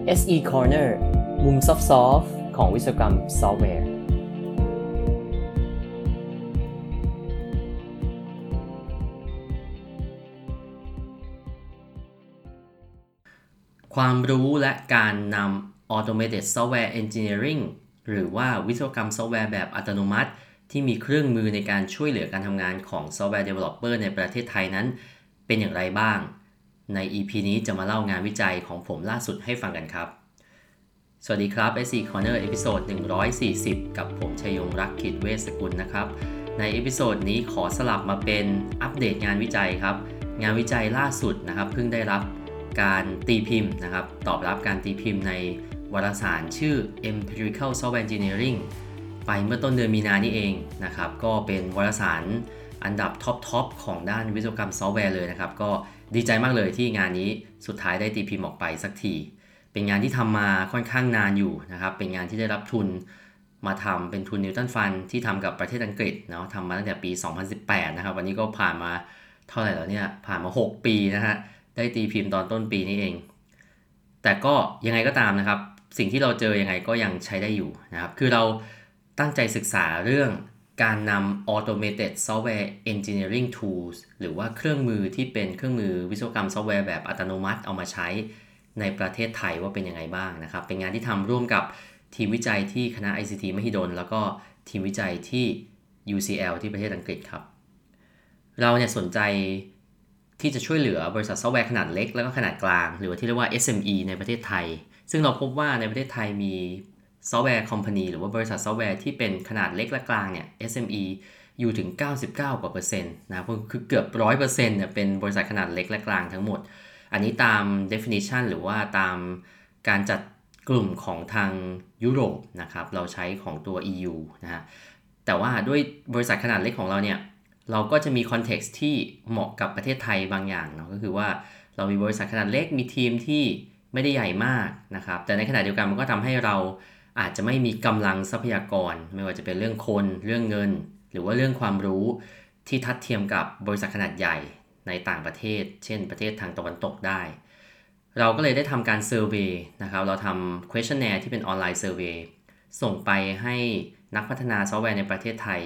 SE Corner มุมซอฟต์ๆของวิศวกรรมซอฟต์แวร์ความรู้และการนำ Automated Software Engineering หรือว่าวิศวกรรมซอฟต์แวร์แบบอัตโนมัติที่มีเครื่องมือในการช่วยเหลือการทำงานของ Software Developer ในประเทศไทยนั้นเป็นอย่างไรบ้างใน EP นี้จะมาเล่างานวิจัยของผมล่าสุดให้ฟังกันครับสวัสดีครับ SE Corner เอพิโซด140กับผมชัยยงรักขิตเวชสกุลนะครับในเอพิโซดนี้ขอสลับมาเป็นอัปเดตงานวิจัยครับงานวิจัยล่าสุดนะครับเพิ่งได้รับการตีพิมพ์นะครับตอบรับการตีพิมพ์ในวารสารชื่อ Empirical Software Engineering ไปเมื่อต้นเดือนมีนานี่เองนะครับก็เป็นวารสารอันดับท็อปของด้านวิศวกรรมซอฟต์แวร์เลยนะครับก็ดีใจมากเลยที่งานนี้สุดท้ายได้ตีพิมพ์ออกไปสักทีเป็นงานที่ทำมาค่อนข้างนานอยู่นะครับเป็นงานที่ได้รับทุนมาทำเป็นทุนนิวตันฟันที่ทำกับประเทศอังกฤษเนาะทำมาตั้งแต่ปี 2018 นะครับวันนี้ก็ผ่านมาเท่าไหร่แล้วเนี่ยผ่านมา 6 ปีนะฮะได้ตีพิมพ์ตอนต้นปีนี้เองแต่ก็ยังไงก็ตามนะครับสิ่งที่เราเจอยังไงก็ยังใช้ได้อยู่นะครับคือเราตั้งใจศึกษาเรื่องการนำ Automated Software Engineering Tools หรือว่าเครื่องมือที่เป็นเครื่องมือวิศวกรรมซอฟต์แวร์แบบอัตโนมัติเอามาใช้ในประเทศไทยว่าเป็นยังไงบ้างนะครับเป็นงานที่ทำร่วมกับทีมวิจัยที่คณะ ICT มหิดลแล้วก็ทีมวิจัยที่ UCL ที่ประเทศอังกฤษครับเราเนี่ยสนใจที่จะช่วยเหลือบริษัทซอฟต์แวร์ขนาดเล็กแล้วก็ขนาดกลางหรือว่าที่เรียกว่า SME ในประเทศไทยซึ่งเราพบว่าในประเทศไทยมีซอฟต์แวร์คอมพานีหรือว่าบริษัทซอฟต์แวร์ที่เป็นขนาดเล็กและกลางเนี่ย SME อยู่ถึง 99% กว่าเปอร์เซ็นต์นะคือเกือบ 100% เนี่ยเป็นบริษัทขนาดเล็กและกลางทั้งหมดอันนี้ตาม definition หรือว่าตามการจัดกลุ่มของทางยุโรปนะครับเราใช้ของตัว EU นะฮะแต่ว่าด้วยบริษัทขนาดเล็กของเราเนี่ยเราก็จะมีคอนเท็กซ์ที่เหมาะกับประเทศไทยบางอย่างเนาะก็คือว่าเรามีบริษัทขนาดเล็กมีทีมที่ไม่ได้ใหญ่มากนะครับแต่ในขณะเดียวกันมันก็ทำให้เราอาจจะไม่มีกำลังทรัพยากรไม่ว่าจะเป็นเรื่องคนเรื่องเงินหรือว่าเรื่องความรู้ที่ทัดเทียมกับบริษัทขนาดใหญ่ในต่างประเทศเช่นประเทศทางตะวันตกได้เราก็เลยได้ทำการเซอร์เวย์นะครับเราทำ questionnaire ที่เป็นออนไลน์เซอร์เวย์ส่งไปให้นักพัฒนาซอฟต์แวร์ในประเทศไทย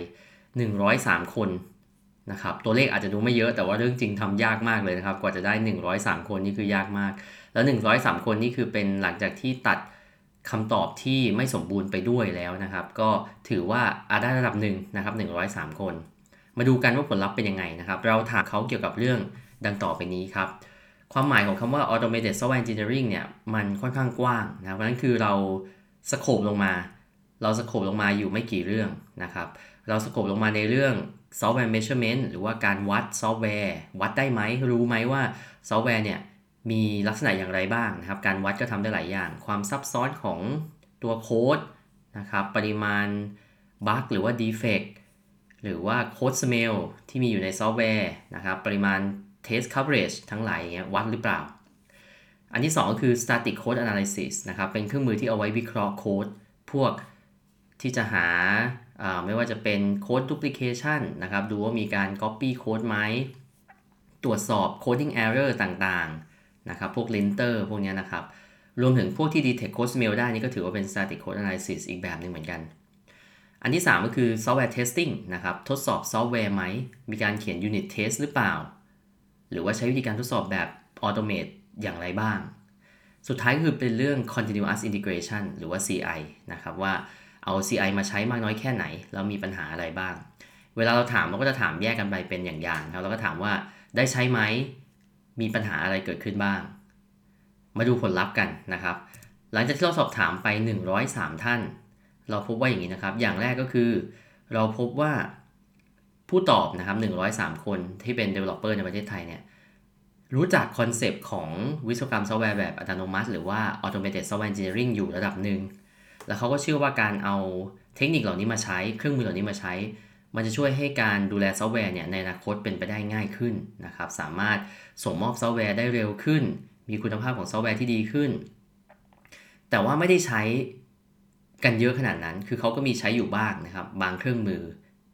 103คนนะครับตัวเลขอาจจะดูไม่เยอะแต่ว่าเรื่องจริงทำยากมากเลยนะครับกว่าจะได้103คนนี่คือยากมากแล้ว103คนนี่คือเป็นหลังจากที่ตัดคำตอบที่ไม่สมบูรณ์ไปด้วยแล้วนะครับก็ถือว่าได้ระดับหนึ่งนะครับ103คนมาดูกันว่าผลลัพธ์เป็นยังไงนะครับเราถามเขาเกี่ยวกับเรื่องดังต่อไปนี้ครับความหมายของคำว่า Automated Software Engineering เนี่ยมันค่อนข้างกว้างนะเพราะฉะนั้นคือเราสโคปลงมาอยู่ไม่กี่เรื่องนะครับเราสโคปลงมาในเรื่อง Software Measurement หรือว่าการวัดซอฟต์แวร์วัดได้ไหมรู้ไหมว่าซอฟต์แวร์เนี่ยมีลักษณะอย่างไรบ้างนะครับการวัดก็ทำได้หลายอย่างความซับซ้อนของตัวโค้ดนะครับปริมาณบั๊กหรือว่า defect หรือว่า code smell ที่มีอยู่ในซอฟต์แวร์นะครับปริมาณ test coverage ทั้งหลายอย่างเงี้ยวัดหรือเปล่าอันที่2ก็คือ static code analysis นะครับเป็นเครื่องมือที่เอาไว้วิเคราะห์โค้ดพวกที่จะหาไม่ว่าจะเป็น code duplication นะครับดูว่ามีการ copy code ไหมตรวจสอบ coding error ต่างๆนะครับพวก linter พวกนี้นะครับรวมถึงพวกที่ detect code smell ได้นี่ก็ถือว่าเป็น static code analysis อีกแบบนึงเหมือนกันอันที่3ก็คือ software testing นะครับทดสอบซอฟต์แวร์ไหมมีการเขียน unit test หรือเปล่าหรือว่าใช้วิธีการทดสอบแบบ automate อย่างไรบ้างสุดท้ายก็คือเป็นเรื่อง continuous integration หรือว่า CI นะครับว่าเอา CI มาใช้มากน้อยแค่ไหนแล้วมีปัญหาอะไรบ้างเวลาเราถามเราก็จะถามแยกกันไปเป็นอย่างๆครับเราก็ถามว่าได้ใช้ไหมมีปัญหาอะไรเกิดขึ้นบ้างมาดูผลลัพธ์กันนะครับหลังจากที่เราสอบถามไป103ท่านเราพบว่าอย่างนี้นะครับอย่างแรกก็คือเราพบว่าผู้ตอบนะครับ103คนที่เป็น developer ในประเทศไทยเนี่ยรู้จักคอนเซปต์ของวิศวกรรมซอฟต์แวร์แบบอัตโนมัติหรือว่า Automated Software Engineering อยู่ระดับหนึ่งแล้วเขาก็เชื่อว่าการเอาเทคนิคเหล่านี้มาใช้เครื่องมือเหล่านี้มาใช้มันจะช่วยให้การดูแลซอฟต์แวร์เนี่ยในอนาคตเป็นไปได้ง่ายขึ้นนะครับสามารถส่งมอบซอฟต์แวร์ได้เร็วขึ้นมีคุณภาพของซอฟต์แวร์ที่ดีขึ้นแต่ว่าไม่ได้ใช้กันเยอะขนาดนั้นคือเขาก็มีใช้อยู่บ้างนะครับบางเครื่องมือ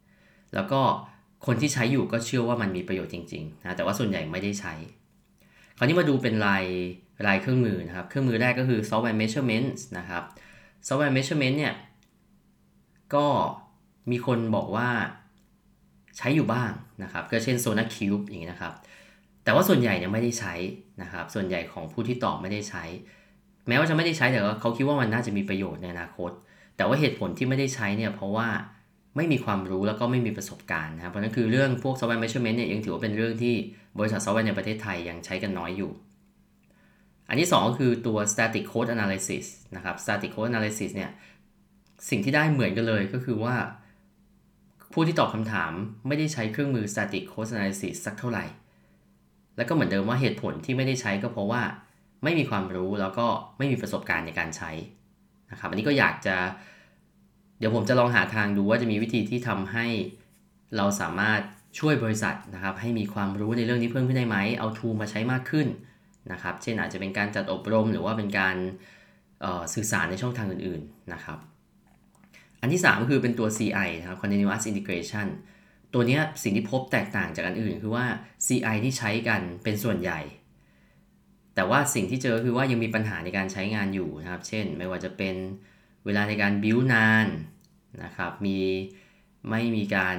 แล้วก็คนที่ใช้อยู่ก็เชื่อว่ามันมีประโยชน์จริงๆนะแต่ว่าส่วนใหญ่ไม่ได้ใช้คราวนี้มาดูเป็นรายเครื่องมือนะครับเครื่องมือแรกก็คือ software measurement นะครับ software measurement เนี่ยก็มีคนบอกว่าใช้อยู่บ้างนะครับก็เช่น SonarQube อย่างนี้นะครับแต่ว่าส่วนใหญ่เนี่ยไม่ได้ใช้นะครับส่วนใหญ่ของผู้ที่ตอบไม่ได้ใช้แม้ว่าจะไม่ได้ใช้แต่ว่าเขาคิดว่ามันน่าจะมีประโยชน์ในอนาคตแต่ว่าเหตุผลที่ไม่ได้ใช้เนี่ยเพราะว่าไม่มีความรู้แล้วก็ไม่มีประสบการณ์นะครับเพราะนั้นคือเรื่องพวก software measurement เนี่ยยังถือว่าเป็นเรื่องที่บริษัทซอฟต์แวร์ในประเทศไทยยังใช้กันน้อยอยู่อันที่2ก็คือตัว static code analysis นะครับ static code analysis เนี่ยสิ่งที่ได้เหมือนกันเลยก็คือว่าผู้ที่ตอบคำถามไม่ได้ใช้เครื่องมือ static code analysis สักเท่าไหร่แล้วก็เหมือนเดิมว่าเหตุผลที่ไม่ได้ใช้ก็เพราะว่าไม่มีความรู้แล้วก็ไม่มีประสบการณ์ในการใช้นะครับอันนี้ก็อยากจะเดี๋ยวผมจะลองหาทางดูว่าจะมีวิธีที่ทำให้เราสามารถช่วยบริษัทนะครับให้มีความรู้ในเรื่องนี้เพิ่มขึ้นได้ไหมเอา tool มาใช้มากขึ้นนะครับเช่นอาจจะเป็นการจัดอบรมหรือว่าเป็นการสื่อสารในช่องทางอื่นๆนะครับอันที่3ก็คือเป็นตัว CI นะครับ Continuous Integration ตัวนี้สิ่งที่พบแตกต่างจากอันอื่นคือว่า CI ที่ใช้กันเป็นส่วนใหญ่แต่ว่าสิ่งที่เจอคือว่ายังมีปัญหาในการใช้งานอยู่นะครับเช่นไม่ว่าจะเป็นเวลาในการ build นานนะครับไม่มี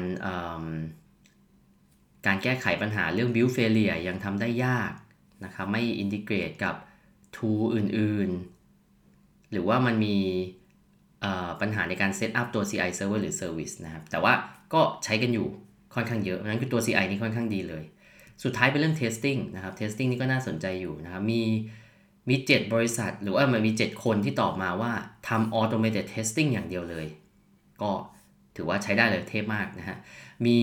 การแก้ไขปัญหาเรื่อง build failure ยังทำได้ยากนะครับไม่ integrate กับ tool อื่นๆหรือว่ามันมีปัญหาในการ set up ตัว CI server หรือ service นะครับแต่ว่าก็ใช้กันอยู่ค่อนข้างเยอะนั้นคือตัว CI นี่ค่อนข้างดีเลยสุดท้ายเป็นเรื่อง testing นะครับ testing นี่ก็น่าสนใจอยู่นะครับมี7บริษัทหรือว่ามันมี7คนที่ตอบมาว่าทำ automated testing อย่างเดียวเลยก็ถือว่าใช้ได้เลยเทพมากนะฮะมี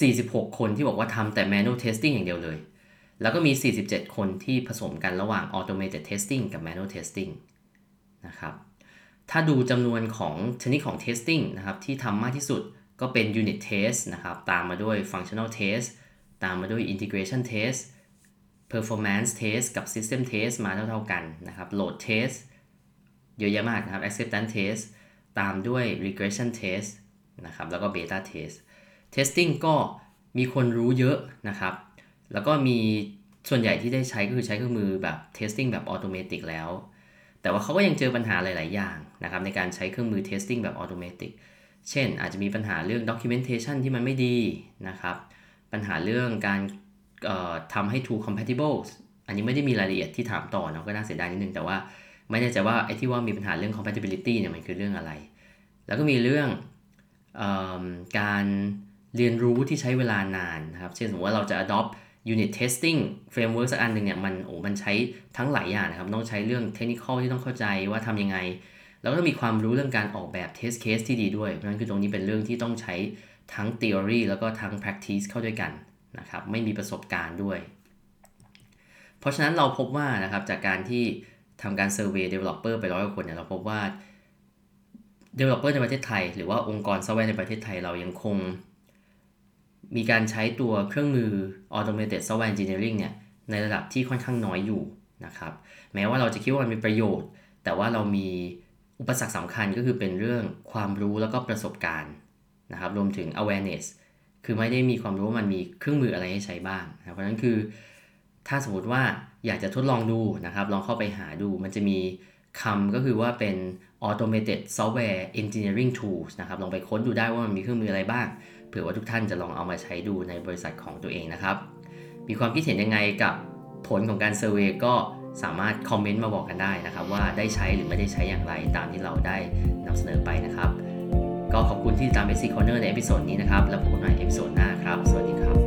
46คนที่บอกว่าทำแต่ manual testing อย่างเดียวเลยแล้วก็มี47คนที่ผสมกันระหว่าง automated testing กับ manual testing นะครับถ้าดูจำนวนของชนิดของ testing นะครับที่ทำมากที่สุดก็เป็น unit test นะครับตามมาด้วย functional test ตามมาด้วย integration test performance test กับ system test มาเท่าๆกันนะครับ load test เยอะแยะมากนะครับ acceptance test ตามด้วย regression test นะครับแล้วก็ beta test testing ก็มีคนรู้เยอะนะครับแล้วก็มีส่วนใหญ่ที่ได้ใช้ก็คือใช้เครื่องมือแบบ testing แบบ automatic แล้วแต่ว่าเขาก็ยังเจอปัญหาหลายๆอย่างนะครับในการใช้เครื่องมือ testing แบบ automatic เช่นอาจจะมีปัญหาเรื่อง documentation ที่มันไม่ดีนะครับปัญหาเรื่องการทำให้ tool compatible อันนี้ไม่ได้มีรายละเอียดที่ถามต่อนะก็น่าเสียดายนิดนึงแต่ว่าไม่แน่ใจว่าไอ้ที่ว่ามีปัญหาเรื่อง compatibility เนี่ยมันคือเรื่องอะไรแล้วก็มีเรื่องการเรียนรู้ที่ใช้เวลานานนะครับเช่นสมมติว่าเราจะ adopt unit testing framework สักอันหนึ่งเนี่ยมันใช้ทั้งหลายอย่างนะครับต้องใช้เรื่อง technical ที่ต้องเข้าใจว่าทำยังไงแล้วก็มีความรู้เรื่องการออกแบบ test case ที่ดีด้วยเพราะฉะนั้นคือตรงนี้เป็นเรื่องที่ต้องใช้ทั้ง theory แล้วก็ทั้ง practice เข้าด้วยกันนะครับไม่มีประสบการณ์ด้วยเพราะฉะนั้นเราพบว่านะครับจากการที่ทำการ survey developer ไป100 กว่าคนเนี่ยเราพบว่า developer ในประเทศไทยหรือว่าองค์กรซอฟต์แวร์ในประเทศไทยเรายังคงมีการใช้ตัวเครื่องมือ automated software engineering เนี่ยในระดับที่ค่อนข้างน้อยอยู่นะครับแม้ว่าเราจะคิดว่ามันมีประโยชน์แต่ว่าเรามีอุปสรรคสำคัญก็คือเป็นเรื่องความรู้แล้วก็ประสบการณ์นะครับรวมถึง awareness คือไม่ได้มีความรู้ว่ามันมีเครื่องมืออะไรให้ใช้บ้างนะเพราะฉะนั้นคือถ้าสมมติว่าอยากจะทดลองดูนะครับลองเข้าไปหาดูมันจะมีคำก็คือว่าเป็น automated software engineering tools นะครับลองไปค้นดูได้ว่ามันมีเครื่องมืออะไรบ้างเผื่อว่าทุกท่านจะลองเอามาใช้ดูในบริษัทของตัวเองนะครับมีความคิดเห็นยังไงกับผลของการเซอร์เวย์ก็สามารถคอมเมนต์มาบอกกันได้นะครับว่าได้ใช้หรือไม่ได้ใช้อย่างไรตามที่เราได้นำเสนอไปนะครับก็ขอบคุณที่ติดตาม Basic Corner ในเอพิโซดนี้นะครับแล้วพบกันใหม่เอพิโซดหน้าครับสวัสดีครับ